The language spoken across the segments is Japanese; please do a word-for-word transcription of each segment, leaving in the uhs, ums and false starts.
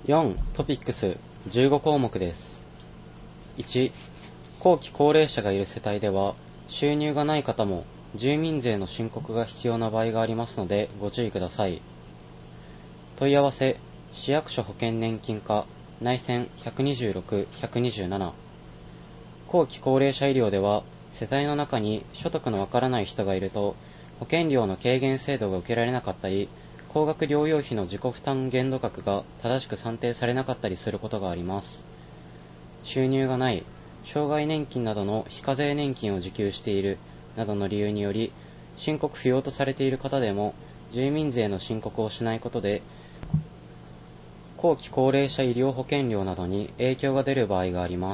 よんトピックスじゅうご項目です。いち後期高齢者がいる世帯では収入がない方も住民税の申告が必要な場合がありますのでご注意ください。問い合わせ市役所保険年金課内線ひゃくにじゅうろく、ひゃくにじゅうなな。後期高齢者医療では世帯の中に所得のわからない人がいると保険料の軽減制度が受けられなかったり、高額療養費の自己負担限度額が正しく算定されなかったりすることがあります。収入がない、障害年金などの非課税年金を受給しているなどの理由により申告不要とされている方でも住民税の申告をしないことで後期高齢者医療保険料などに影響が出る場合があります。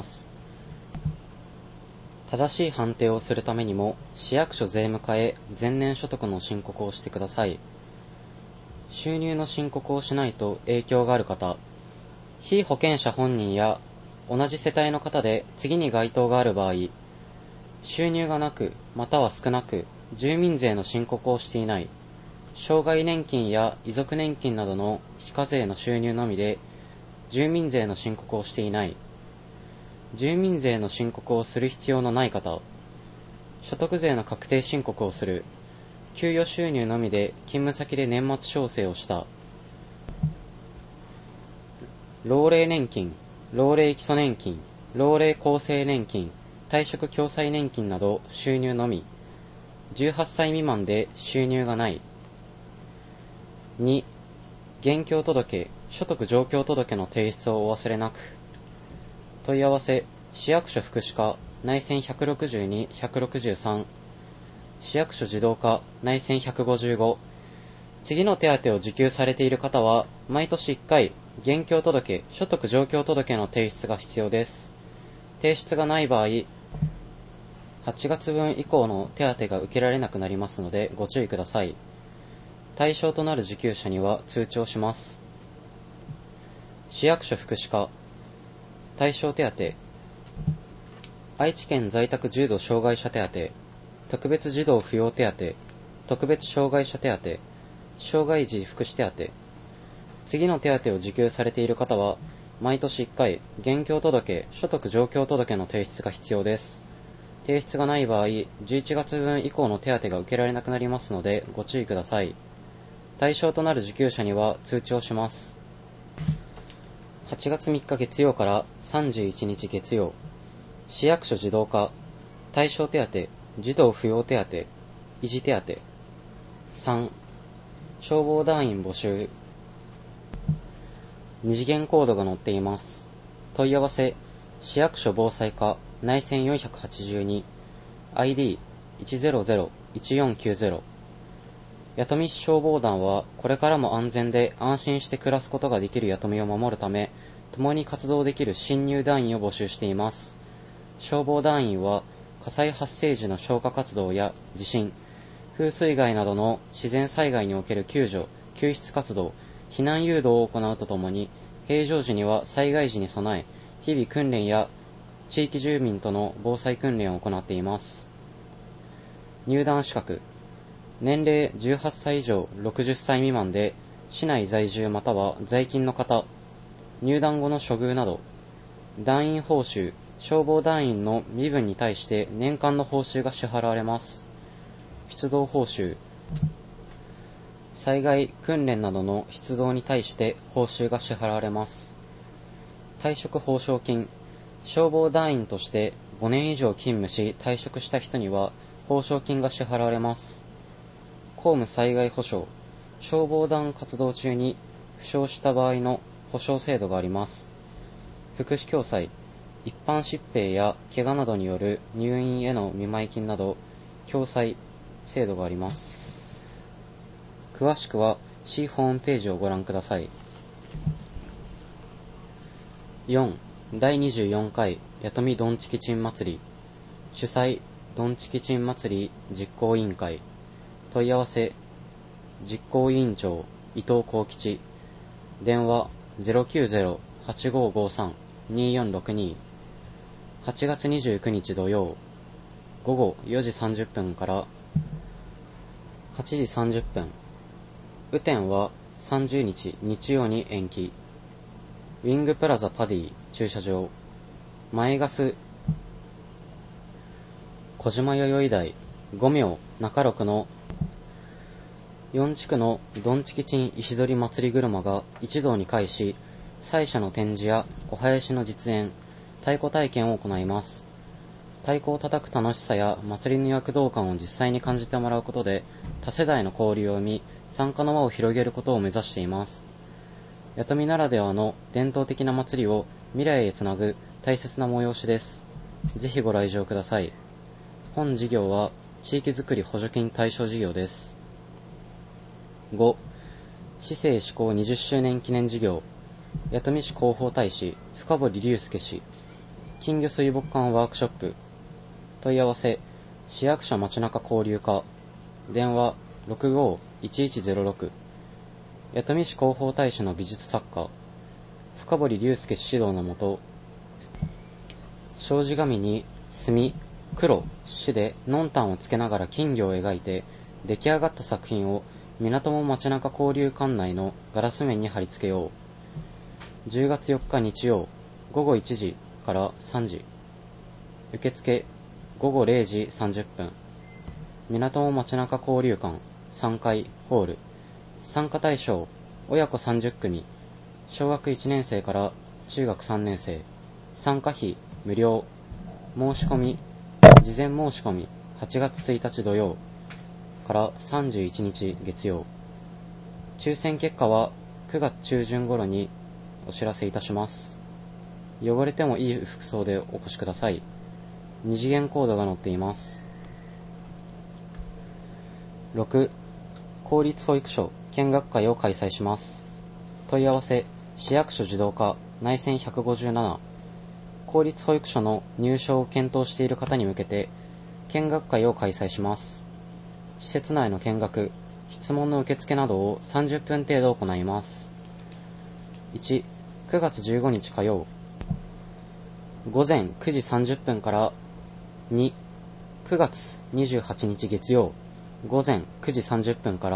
正しい判定をするためにも市役所税務課へ前年所得の申告をしてください。収入の申告をしないと影響がある方、被保険者本人や同じ世帯の方で次に該当がある場合、収入がなくまたは少なく住民税の申告をしていない、障害年金や遺族年金などの非課税の収入のみで住民税の申告をしていない、住民税の申告をする必要のない方、所得税の確定申告をする、給与収入のみで勤務先で年末調整をした、老齢年金、老齢基礎年金、老齢厚生年金、退職共済年金など収入のみ、じゅうはっさい未満で収入がない。に現況届、所得状況届の提出をお忘れなく。問い合わせ市役所福祉課内線ひゃくろくじゅうに、ひゃくろくじゅうさん、市役所児童課内線ひゃくごじゅうご。次の手当を受給されている方は毎年いっかい現況届、所得状況届の提出が必要です。提出がない場合はちがつぶん以降の手当が受けられなくなりますのでご注意ください。対象となる受給者には通知をします。市役所福祉課対象手当、愛知県在宅重度障害者手当、特別児童扶養手当、特別障害者手当、障害児福祉手当。次の手当を受給されている方は毎年いっかい現況届、所得状況届の提出が必要です。提出がない場合じゅういちがつぶん以降の手当が受けられなくなりますのでご注意ください。対象となる受給者には通知をします。はちがつみっか月曜からさんじゅういちにち月曜、市役所児童課対象手当、児童扶養手当、維持手当。さん消防団員募集。二次元コードが載っています。問い合わせ市役所防災課内線よんひゃくはちじゅうに アイディーいちゼロゼロいちよんきゅうゼロ。弥富市消防団はこれからも安全で安心して暮らすことができる弥富を守るため共に活動できる新入団員を募集しています。消防団員は火災発生時の消火活動や地震、風水害などの自然災害における救助、救出活動、避難誘導を行うとともに平常時には災害時に備え日々訓練や地域住民との防災訓練を行っています。入団資格年齢じゅうはっさい以上ろくじゅっさい未満で市内在住または在勤の方、入団後の処遇など、団員報酬、消防団員の身分に対して年間の報酬が支払われます。出動報酬、災害、訓練などの出動に対して報酬が支払われます。退職報奨金、消防団員としてごねん以上勤務し退職した人には報奨金が支払われます。公務災害保障、消防団活動中に負傷した場合の保障制度があります。福祉共済、一般疾病や怪我などによる入院への見舞い金など共済制度があります。詳しくは市ホームページをご覧ください。よんだいにじゅうよんかい弥富どんちきちん祭り主催どんちきちん祭り実行委員会。問い合わせ実行委員長伊藤幸吉。電話 ゼロきゅうゼロ はちごごさん によんろくに。はちがつにじゅうくにち土曜ごごよじさんじゅっぷんからはちじさんじゅっぷん。雨天はさんじゅうにち日曜に延期。 ウィングプラザパディ駐車場、前ガス小島弥生台五名中六のよん地区のドンチキチン石取り祭り車が一堂に会し、祭車の展示やお囃子の実演、太鼓体験を行います。太鼓を叩く楽しさや祭りの躍動感を実際に感じてもらうことで、多世代の交流を生み、参加の輪を広げることを目指しています。弥富ならではの伝統的な祭りを未来へつなぐ大切な催しです。ぜひご来場ください。本事業は地域づくり補助金対象事業です。ご. 市政施行にじゅっしゅうねん記念事業、弥富市広報大使深堀隆介氏金魚水墨館ワークショップ。問い合わせ市役所街中交流課、電話 ろくごーいちいちゼロろく。弥富市広報大使の美術作家深堀隆介氏指導のもと、障子紙に墨、黒、紙でノンタンをつけながら金魚を描いて、出来上がった作品を港も街中交流館内のガラス面に貼り付けよう。じゅうがつよっか日曜ごごいちじからさんじ。受付ごごれいじさんじゅっぷん。港も街中交流館さんかいホール。参加対象親子さんじゅっくみ、小学いちねんせいから中学さんねんせい。参加費無料。申し込み事前申し込みはちがつついたち土曜からさんじゅういちにち月曜。抽選結果はくがつちゅうじゅん頃にお知らせいたします。汚れてもいい服装でお越しください。二次元コードが載っています。ろく. 公立保育所見学会を開催します。問い合わせ市役所児童課内線ひゃくごじゅうなな。公立保育所の入所を検討している方に向けて見学会を開催します。施設内の見学、質問の受付などをさんじゅっぷん程度行います。いち. くがつじゅうごにち火曜ごぜんくじさんじゅっぷんから。に. くがつにじゅうはちにち月曜ごぜんくじさんじゅっぷんから。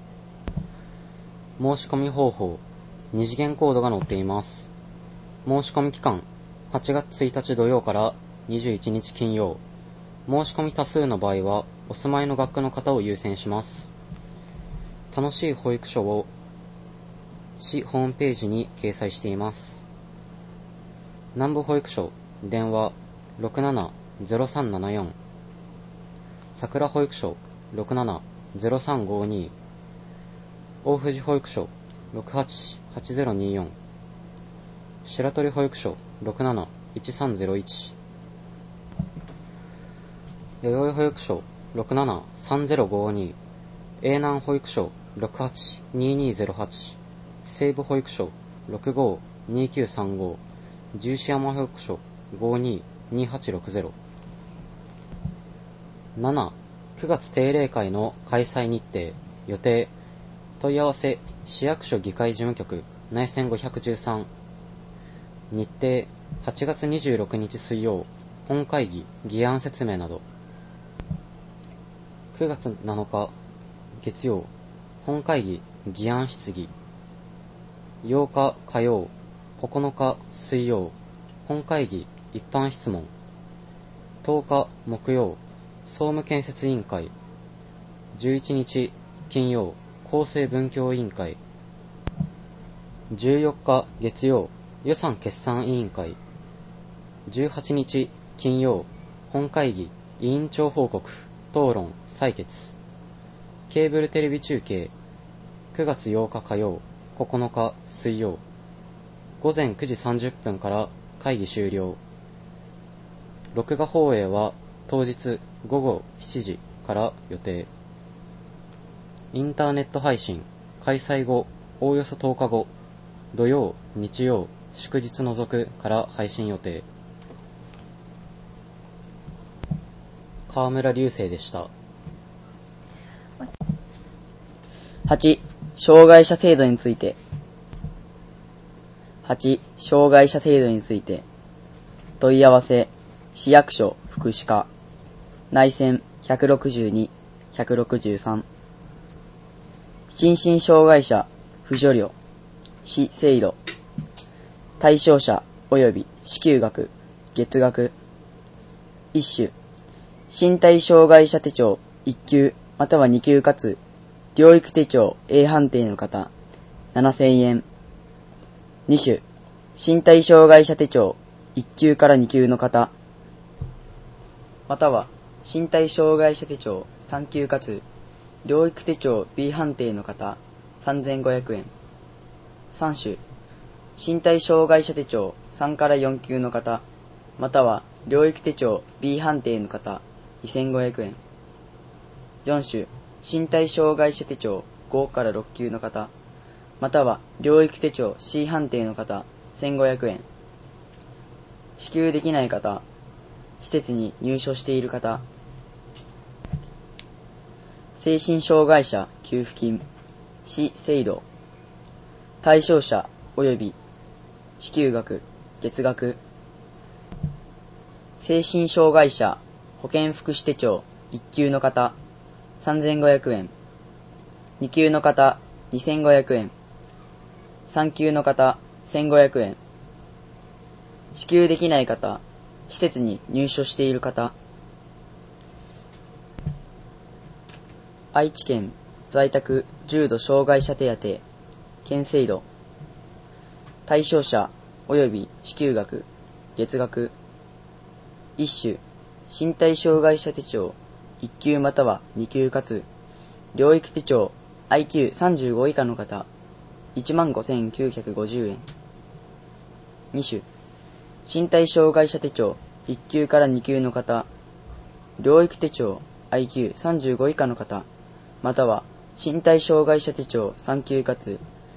申し込み方法、二次元コードが載っています。申し込み期間はちがつついたち土曜からにじゅういちにち金曜。申し込み多数の場合はお住まいの学区の方を優先します。楽しい保育所を市ホームページに掲載しています。南部保育所電話 ろくななゼロさんななよん。桜保育所 ろくななゼロさんごに。大藤保育所 ろくはちはちゼロによん。白鳥保育所 ろくなないちさんゼロいち。弥生保育所 ろくななさんゼロごに。永南保育所 ろくはちににゼロはち。西部保育所 ろくごにきゅうさんご。十四山保育所 ごににはちろくゼロ。なな. くがつ定例会の開催日程、予定。問い合わせ市役所議会事務局内線ごひゃくじゅうさん。日程はちがつにじゅうろくにち水曜本会議議案説明など。くがつなのか月曜本会議議案質疑。ようか火曜ここのか水曜本会議一般質問。とおか木曜総務建設委員会。じゅういちにち金曜厚生文教委員会。じゅうよっか月曜予算決算委員会。じゅうはちにち金曜本会議委員長報告討論採決。ケーブルテレビ中継くがつようか火曜ここのか水曜ごぜんくじさんじゅっぷんから会議終了。録画放映は当日ごごしちじから予定。インターネット配信開催後おおよそとおかご土曜日曜祝日除くから配信予定。川村隆生でした。 はち. 障害者制度について。はち. 障害者制度について。問い合わせ市役所福祉課内線ひゃくろくじゅうに、ひゃくろくじゅうさん。心身障害者扶助料市制度。 対象者及び支給額、月額。一種、身体障害者手帳いっ級またはに級かつ、療育手帳 A 判定の方、ななせんえん。二種、身体障害者手帳いっ級からに級の方、または身体障害者手帳さん級かつ、療育手帳 B 判定の方、さんぜんごひゃくえん。三種、身体障害者手帳さんからよん級の方、または療育手帳 B 判定の方、にせんごひゃくえん。四種、身体障害者手帳ごからろっ級の方、または療育手帳 C 判定の方、せんごひゃくえん。支給できない方、施設に入所している方、精神障害者給付金、市制度、対象者及び支給額、月額、精神障害者保健福祉手帳いっ級の方、さんぜんごひゃくえん、に級の方、にせんごひゃくえん、さん級の方、せんごひゃくえん、支給できない方、施設に入所している方、愛知県在宅重度障害者手当、県制度、対象者及び支給額、月額、一種、身体障害者手帳いっ級またはに級かつ、療育手帳 アイキューさんじゅうご 以下の方、いちまんごせんきゅうひゃくごじゅうえん。二種、身体障害者手帳いっ級からに級の方、療育手帳 アイキューさんじゅうご 以下の方、または身体障害者手帳さん級かつ、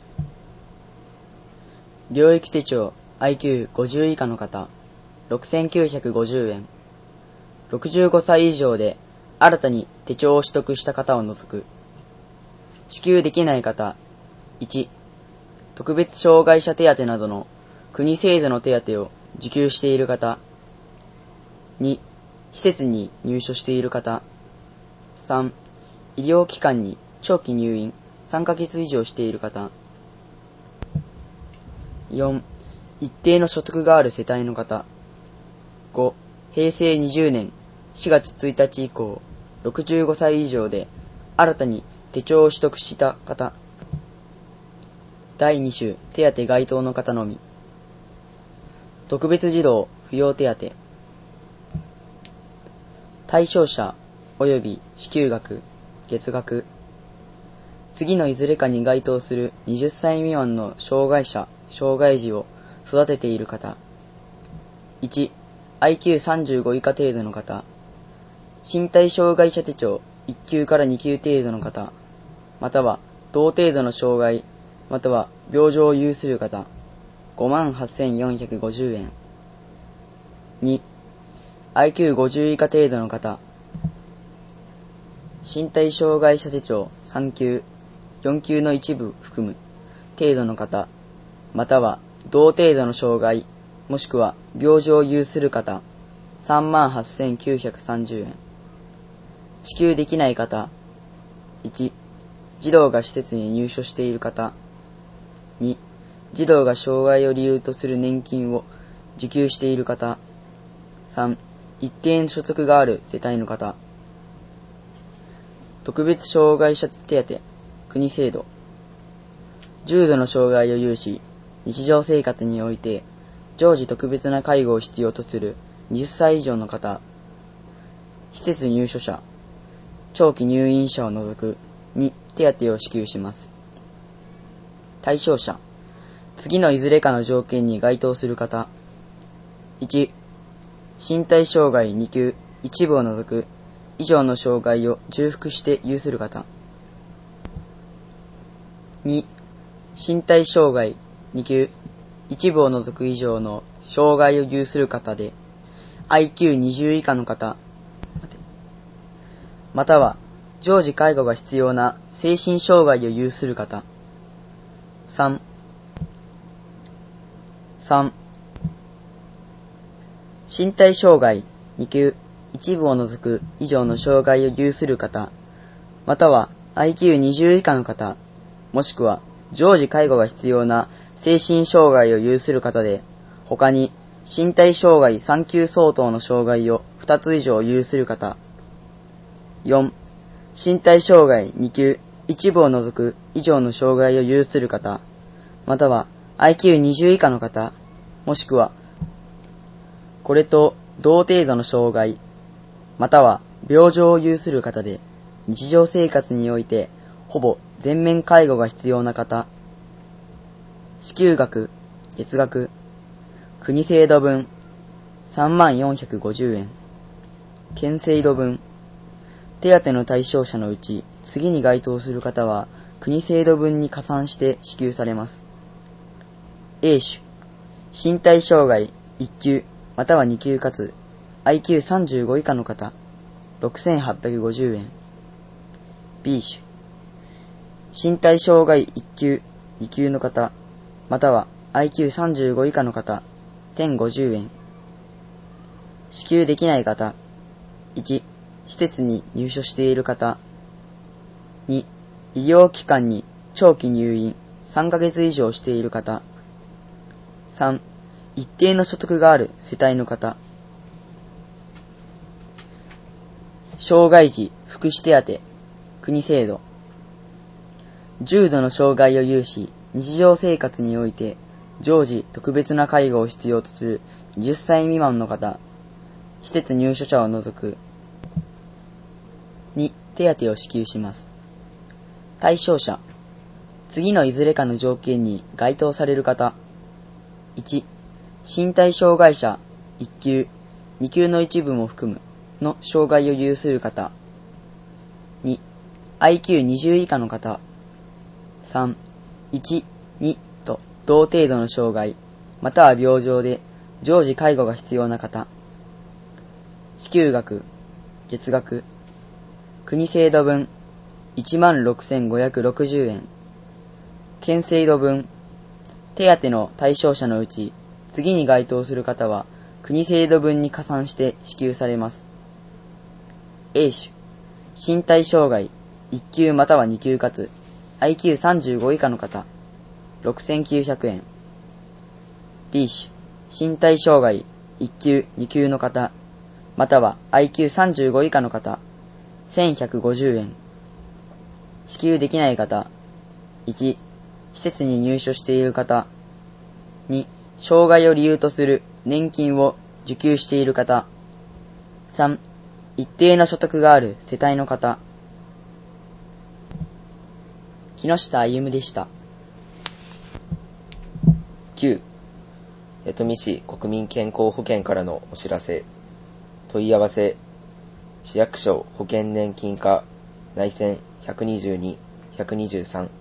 療育手帳 アイキューごじゅう 以下の方、ろくせんきゅうひゃくごじゅうえん。ろくじゅうごさい以上で新たに手帳を取得した方を除く。支給できない方、いち、特別障害者手当などの国制度の手当を受給している方、に、施設に入所している方、さん、医療機関に長期入院さんかげつ以上している方、よん、一定の所得がある世帯の方、ご、へいせいにじゅうねんしがつついたち以降、ろくじゅうごさい以上で新たに手帳を取得した方、だいに種手当該当の方のみ。特別児童扶養手当、対象者及び支給額、月額、次のいずれかに該当するはたち未満の障害者、障害児を育てている方、いち、アイキューさんじゅうご 以下程度の方、身体障害者手帳いっ級からに級程度の方、または同程度の障害、または病状を有する方、ごまんはっせんよんひゃくごじゅうえん。に、アイキューごじゅう 以下程度の方、身体障害者手帳さん級、よん級の一部含む程度の方、または同程度の障害、もしくは病状を有する方、さんまんはっせんきゅうひゃくさんじゅうえん。支給できない方、いち、児童が施設に入所している方、に、児童が障害を理由とする年金を受給している方、さん、一定の所得がある世帯の方、特別障害者手当、国制度、重度の障害を有し、日常生活において常時特別な介護を必要とするはたち以上の方、施設入所者、長期入院者を除くに手当を支給します。対象者、次のいずれかの条件に該当する方、いち、身体障害に級一部を除く以上の障害を重複して有する方、に、身体障害に級一部を除く以上の障害を有する方で アイキューにじゅう 以下の方、または常時介護が必要な精神障害を有する方、さん、さん、身体障害に級一部を除く以上の障害を有する方、または アイキューにじゅう 以下の方、もしくは常時介護が必要な精神障害を有する方で、他に身体障害さん級相当の障害をふたつ以上有する方。よん、身体障害に級、一部を除く以上の障害を有する方、または アイキューにじゅう 以下の方、もしくは、これと同程度の障害、または病状を有する方で、日常生活においてほぼ全面介護が必要な方。支給額、月額、国制度分さんまんよんひゃくごじゅうえん、県制度分、手当の対象者のうち次に該当する方は国制度分に加算して支給されます。A 種、身体障害いっ級またはに級かつ アイキューさんじゅうご 以下の方、ろくせんはっぴゃくごじゅうえん。B 種、身体障害いっ級、に級の方、または アイキューさんじゅうご 以下の方、せんごじゅうえん。支給できない方、いち、施設に入所している方、に、医療機関に長期入院さんかげつ以上している方、さん、一定の所得がある世帯の方。障害児福祉手当、国制度。重度の障害を有し、日常生活において常時特別な介護を必要とするじゅっさい未満の方、施設入所者を除く。に、手当を支給します。対象者。次のいずれかの条件に該当される方。いち、身体障害者いっ級、に級の一部も含むの障害を有する方。に、アイキューにじゅう 以下の方。さん、いち、にと同程度の障害、または病状で常時介護が必要な方。支給額、月額、国制度分いちまんろくせんごひゃくろくじゅうえん。県制度分、手当の対象者のうち次に該当する方は国制度分に加算して支給されます。A 種、身体障害いっ級またはに級かつ アイキューさんじゅうご 以下の方、ろくせんきゅうひゃくえん。B 種、身体障害いっ級に級の方、または アイキューさんじゅうご 以下の方、せんひゃくごじゅうえん。支給できない方、いち、施設に入所している方、に、障害を理由とする年金を受給している方、さん、一定の所得がある世帯の方。木下歩でした。 きゅう、弥富市国民健康保険からのお知らせ。問い合わせ、市役所保険年金課内線ひゃくにじゅうに、ひゃくにじゅうさん。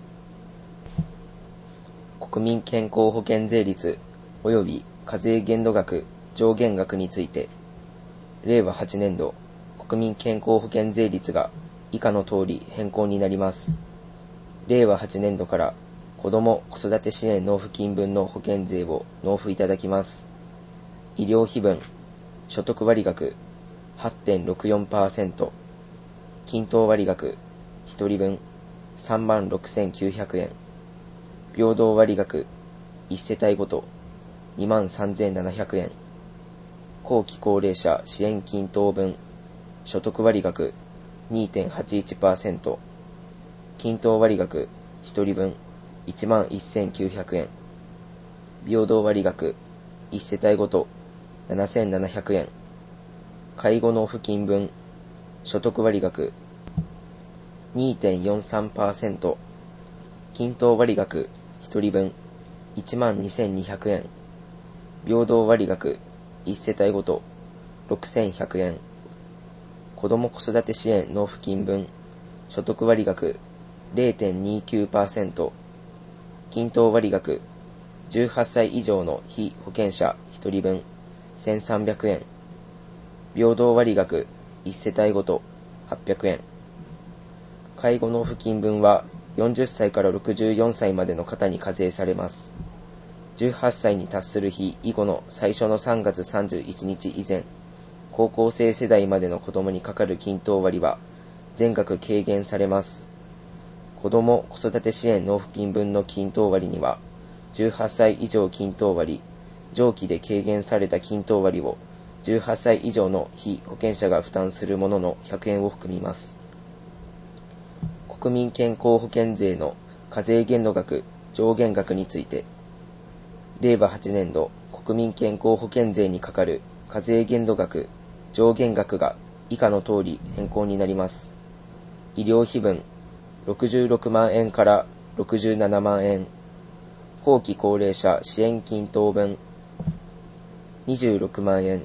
国民健康保険税率及び課税限度額上限額について、れいわはちねんど国民健康保険税率が以下の通り変更になります。れいわはちねんどから子ども子育て支援納付金分の保険税を納付いただきます。医療費分、所得割額 はちてんろくよんパーセント、均等割額ひとりぶんさんまんろくせんきゅうひゃくえん、平等割額いち世帯ごとにまんさんぜんななひゃくえん、後期高齢者支援均等分、所得割額 にてんはちいちパーセント、均等割額ひとりぶんいちまんせんきゅうひゃくえん、平等割額いち世帯ごとななせんななひゃくえん、介護納付金分、所得割額 にてんよんさんパーセント、均等割額ひとりぶんいちまんにせんにひゃくえん、平等割額いち世帯ごとろくせんひゃくえん、子ども子育て支援納付金分、所得割額 れいてんにきゅうパーセント、均等割額じゅうはっさい以上の被保険者ひとりぶんせんさんびゃくえん、平等割額いち世帯ごとはっぴゃくえん、介護納付金分はよんじゅっさいからろくじゅうよんさいまでの方に課税されます。じゅうはっさいに達する日以後の最初のさんがつさんじゅういちにち以前、高校生世代までの子どもにかかる均等割は全額軽減されます。子子ども子育て支援納付金分の均等割には、じゅうはっさい以上均等割、上記で軽減された均等割をじゅうはっさい以上の被保険者が負担するもののひゃくえんを含みます。国民健康保険税の課税限度額、上限額について、令和はちねん度国民健康保険税にかかる課税限度額、上限額が以下の通り変更になります。医療費分ろくじゅうろくまんえんからろくじゅうななまんえん、後期高齢者支援均等分にじゅうろくまんえん、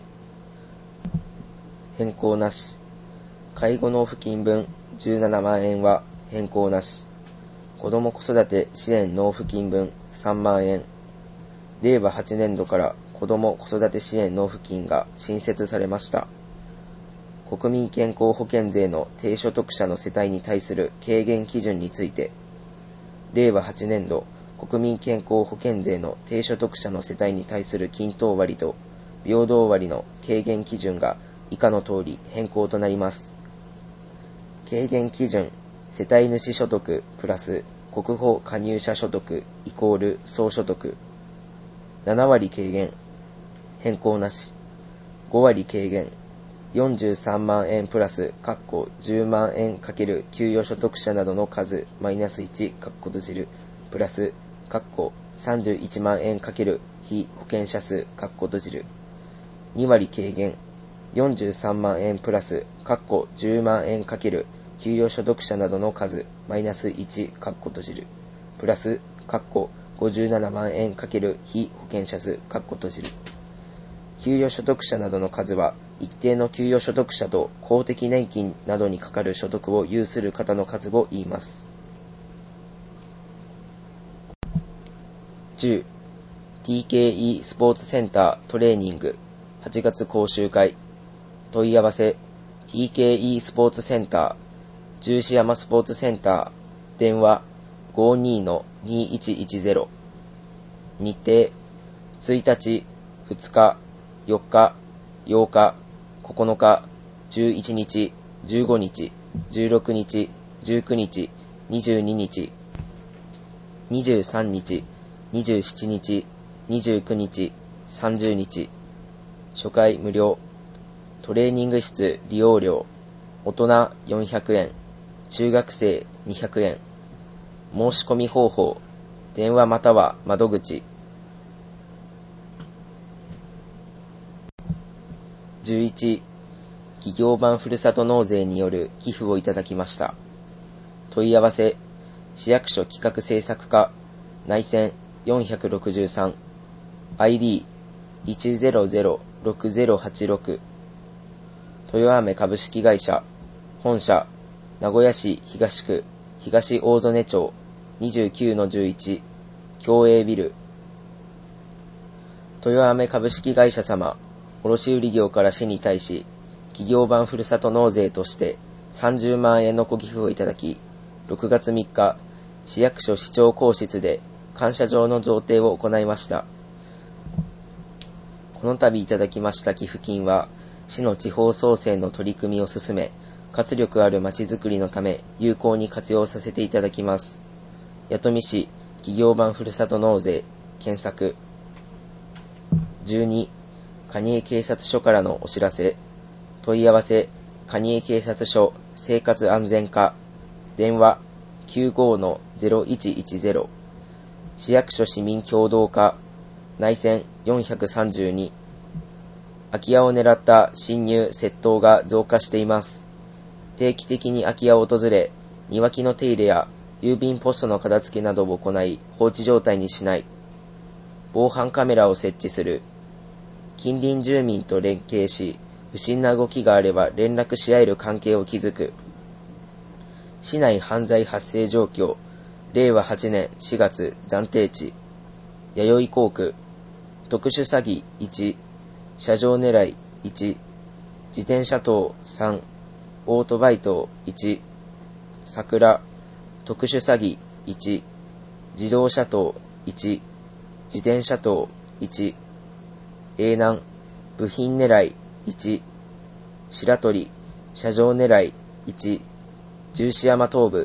変更なし。介護納付金分じゅうななまんえんは変更なし。子ども子育て支援納付金分さんまんえん。令和はちねん度から子ども子育て支援納付金が新設されました。国民健康保険税の低所得者の世帯に対する軽減基準について、令和はちねん度国民健康保険税の低所得者の世帯に対する均等割と平等割の軽減基準が以下の通り変更となります。軽減基準、世帯主所得プラス国保加入者所得イコール総所得。ななわり軽減、変更なし。ごわり軽減、よんじゅうさんまんえんプラス、括弧じゅうまんえんかける給与所得者などの数、マイナスいち、括弧閉じる、プラス、括弧さんじゅういちまんえんかける被保険者数、括弧閉じる。にわり軽減、よんじゅうさんまんえんプラス、括弧じゅうまんえんかける給与所得者などの数、マイナスいち、括弧閉じる、プラス、括弧ごじゅうななまんえんかける被保険者数、括弧閉じる。給与所得者などの数は、一定の給与所得者と公的年金などにかかる所得を有する方の数を言います。じゅう. ティーケーイー スポーツセンタートレーニングはちがつ講習会。問い合わせ ティーケーイー スポーツセンター十四山スポーツセンター電話 ごじゅうにのにいちいちゼロ。日程ついたち、ふつか、よっか、ようか、ここのか、じゅういちにち、じゅうごにち、じゅうろくにち、じゅうくにち、にじゅうににち、にじゅうさんにち、にじゅうしちにち、にじゅうくにち、さんじゅうにち。初回無料。トレーニング室利用料。大人よんひゃくえん、中学生にひゃくえん。申し込み方法。電話または窓口。じゅういち. 企業版ふるさと納税による寄付をいただきました。問い合わせ市役所企画制作課内線よんひゃくろくじゅうさん アイディーいちゼロゼロろくゼロはちろく 豊雨株式会社本社名古屋市東区東大曽根町 にじゅうきゅうのじゅういち 共栄ビル。豊雨株式会社様卸売業から市に対し、企業版ふるさと納税としてさんじゅうまんえんのご寄付をいただき、ろくがつみっか、市役所市長公室で感謝状の贈呈を行いました。この度いただきました寄付金は、市の地方創生の取り組みを進め、活力あるまちづくりのため有効に活用させていただきます。弥富市企業版ふるさと納税検索。じゅうに. 蟹江警察署からのお知らせ。問い合わせ蟹江警察署生活安全課電話 きゅうごのゼロいちいちゼロ。市役所市民協同課内線よんひゃくさんじゅうに。空き家を狙った侵入窃盗が増加しています。定期的に空き家を訪れ、庭木の手入れや郵便ポストの片付けなどを行い放置状態にしない。防犯カメラを設置する。近隣住民と連携し、不審な動きがあれば連絡し合える関係を築く。市内犯罪発生状況、れいわはちねんしがつ暫定値。弥生航空、特殊詐欺いち、車上狙いいち、自転車盗さん、オートバイ盗いち、桜、特殊詐欺いち、自動車盗いち、自転車盗いち、永南、部品狙いいち、白鳥、車上狙いいち、十四山東部、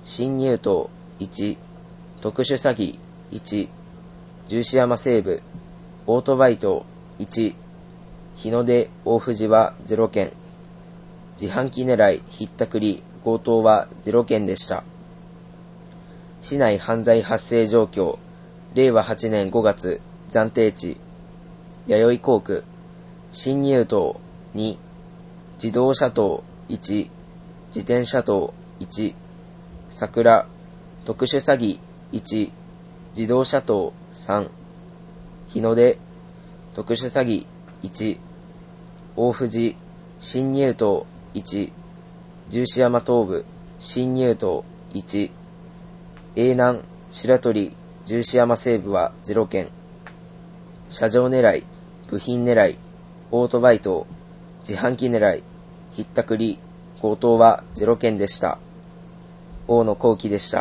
新入党いち、特殊詐欺いち、十四山西部、オートバイトいち、日の出大藤はゼロけん、自販機狙いひったくり強盗はゼロけんでした。市内犯罪発生状況、れいわはちねんごがつ暫定値、弥生工区、新入党に、自動車盗いち、自転車盗いち、桜、特殊詐欺いち、自動車盗さん、日の出、特殊詐欺いち、大藤、新入党いち、十四山東部、新入党いち、永南、白鳥、十四山西部はゼロけん、車上狙い、部品狙い、オートバイト、自販機狙い、ひったくり、強盗はゼロけんでした。大野幸喜でした。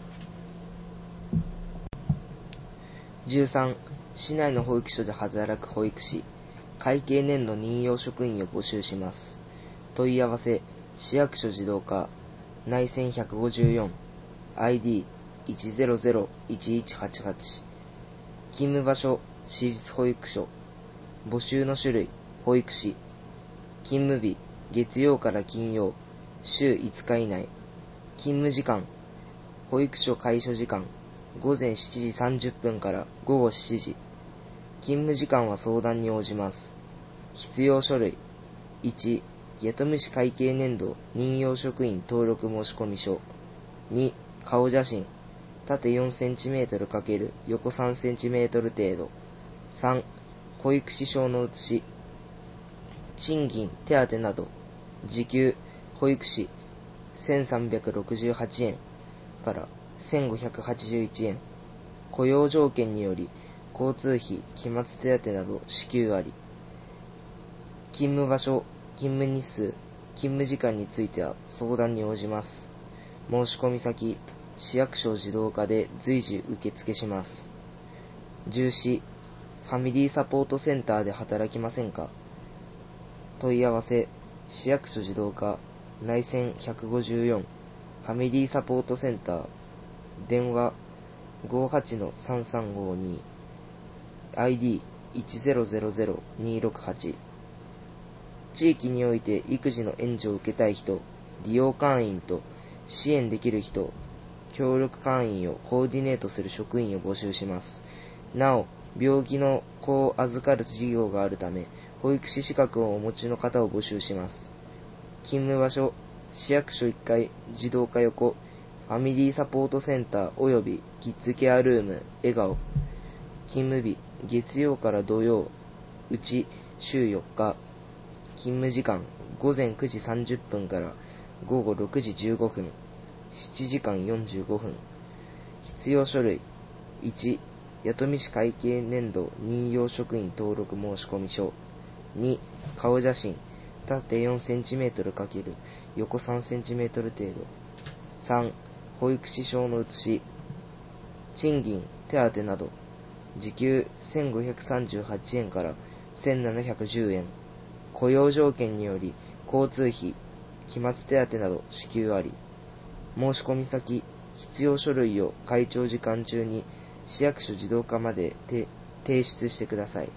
じゅうさん、市内の保育所で働く保育士、会計年度任用職員を募集します。問い合わせ、市役所自動課、内線ひゃくごじゅうよん、アイディーいちゼロゼロいちいちはちはち、勤務場所、市立保育所、募集の種類、保育士、勤務日、月曜から金曜、週いつか以内、勤務時間、保育所開所時間、ごぜんしちじさんじゅっぷんからごごしちじ、勤務時間は相談に応じます。必要書類、いち、弥富市会計年度任用職員登録申込書、に、顔写真、縦よんセンチメートル×横さんセンチメートル程度、さん、保育士証の写し、賃金、手当など、時給、保育士、せんさんびゃくろくじゅうはちえんからせんごひゃくはちじゅういちえん、雇用条件により、交通費、期末手当など支給あり、勤務場所、勤務日数、勤務時間については相談に応じます。申し込み先、市役所自動課で随時受付します。じゅうよん、ファミリーサポートセンターで働きませんか？問い合わせ、市役所自動課、内線ひゃくごじゅうよん、ファミリーサポートセンター、電話 ごじゅうはちのさんさんごに、アイディーいちゼロゼロゼロにろくはち、地域において育児の援助を受けたい人、利用会員と支援できる人、協力会員をコーディネートする職員を募集します。なお、病気の子を預かる事業があるため、保育士資格をお持ちの方を募集します。勤務場所、市役所いっかい、自動課横、ファミリーサポートセンターおよびキッズケアルーム、笑顔。勤務日、月曜から土曜、うち週よっか。勤務時間、ごぜんくじさんじゅっぷんからごごろくじじゅうごふん、しちじかんよんじゅうごふん。必要書類、いち、弥富市会計年度任用職員登録申込書、に、顔写真、縦よんセンチメートル×横さんセンチメートル程度、さん、保育士証の写し、賃金、手当など、時給せんごひゃくさんじゅうはちえんからせんななひゃくじゅうえん、雇用条件により交通費、期末手当など支給あり、申し込み先、必要書類を開庁時間中に市役所自動課まで提出してください。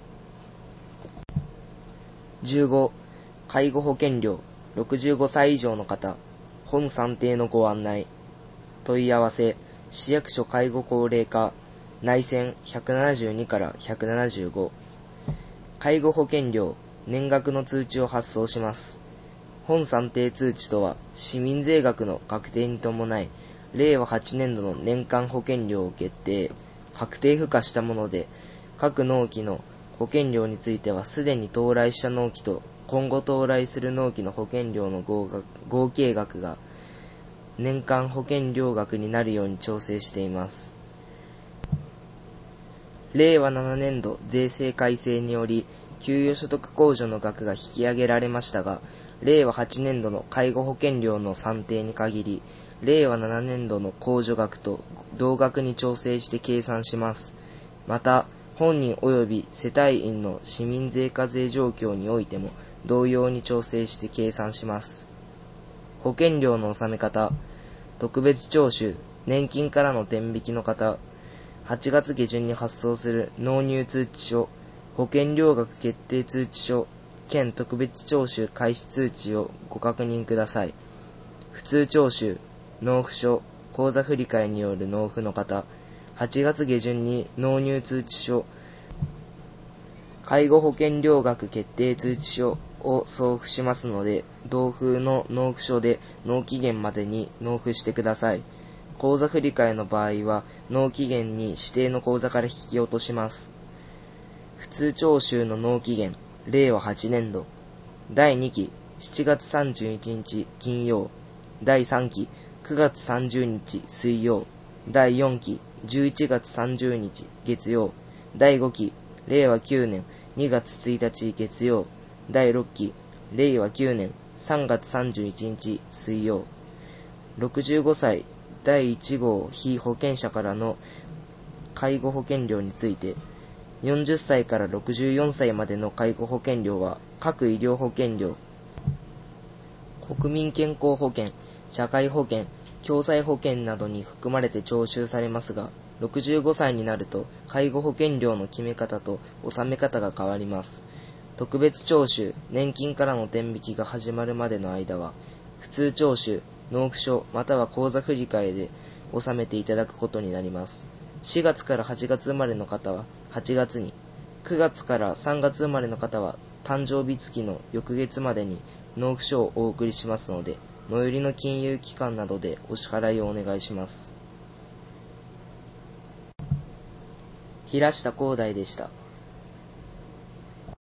じゅうご、介護保険料、ろくじゅうごさい以上の方、本算定のご案内。問い合わせ、市役所介護高齢課、内線ひゃくななじゅうにからひゃくななじゅうご。介護保険料、年額の通知を発送します。本算定通知とは、市民税額の確定に伴い、れいわはちねんどの年間保険料を決定、確定付加したもので、各納期の保険料についてはすでに到来した納期と今後到来する納期の保険料の合計額が年間保険料額になるように調整しています。れいわななねんど税制改正により給与所得控除の額が引き上げられましたが、れいわはちねんどの介護保険料の算定に限り、れいわななねんどの控除額と同額に調整して計算します。また、本人及び世帯員の市民税課税状況においても同様に調整して計算します。保険料の納め方、 特別徴収、年金からの天引きの方、はちがつ下旬に発送する納入通知書、保険料額決定通知書、兼特別徴収開始通知をご確認ください。普通徴収、納付書、口座振替による納付の方、はちがつ下旬に納入通知書、介護保険料額決定通知書を送付しますので、同封の納付書で納期限までに納付してください。口座振替の場合は、納期限に指定の口座から引き落とします。普通徴収の納期限、れいわはちねんど。だいにき、しちがつさんじゅういちにち金曜。だいさんき、くがつさんじゅうにち水曜。だいよんき、じゅういちがつさんじゅうにち月曜。だいごき、れいわきゅうねんにがつついたち月曜。だいろっき、れいわきゅうねんさんがつさんじゅういちにち水曜。ろくじゅうごさいだいいちごう被保険者からの介護保険料について、よんじゅっさいからろくじゅうよんさいまでの介護保険料は各医療保険料、国民健康保険、社会保険、共済保険などに含まれて徴収されますが、ろくじゅうごさいになると介護保険料の決め方と納め方が変わります。特別徴収、年金からの天引きが始まるまでの間は、普通徴収、納付書または口座振替で納めていただくことになります。しがつからはちがつ生まれの方ははちがつに、くがつからさんがつ生まれの方は誕生日月の翌月までに納付書をお送りしますので、最寄りの金融機関などでお支払いをお願いします。平下光大でした。